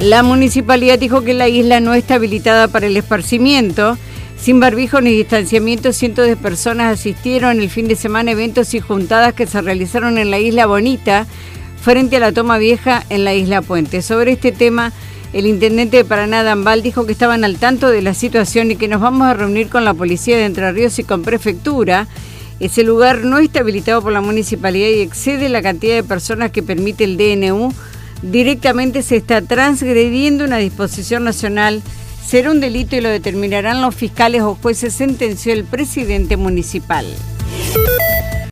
La municipalidad dijo que la isla no está habilitada para el esparcimiento. Sin barbijo ni distanciamiento, cientos de personas asistieron el fin de semana a eventos y juntadas que se realizaron en la Isla Bonita, frente a la Toma Vieja en la Isla Puente. Sobre este tema, el intendente de Paraná, Dambal, dijo que estaban al tanto de la situación y que nos vamos a reunir con la policía de Entre Ríos y con prefectura. Ese lugar no está habilitado por la municipalidad y excede la cantidad de personas que permite el DNU. Directamente se está transgrediendo una disposición nacional. Será un delito y lo determinarán los fiscales o jueces, sentenció el presidente municipal.